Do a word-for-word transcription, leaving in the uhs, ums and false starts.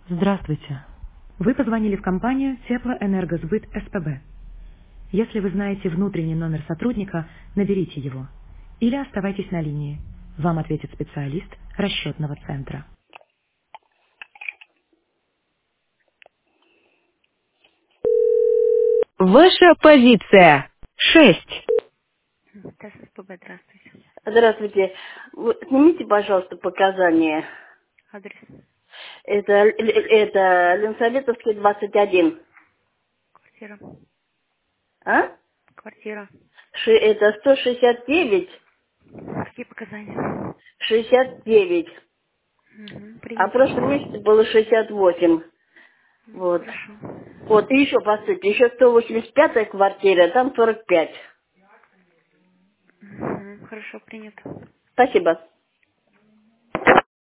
Здравствуйте. Вы позвонили в компанию Теплоэнергосбыт СПБ. Если вы знаете внутренний номер сотрудника, наберите его. Или оставайтесь на линии. Вам ответит специалист расчетного центра. Ваша позиция. Шесть. ТСПБ, здравствуйте. Здравствуйте. Вы снимите, пожалуйста, показания. Адрес. Это, это Ленсоветовский, двадцать один. Квартира. А? Квартира. Ши- это сто шестьдесят девять, Какие показания? шестьдесят девять. Угу, А в принято. прошлом месяце было шестьдесят восемь. Вот. Хорошо. Вот, и еще, посмотрите, еще сто восемьдесят пятая квартира, там сорок пять. Угу, хорошо, принято. Спасибо.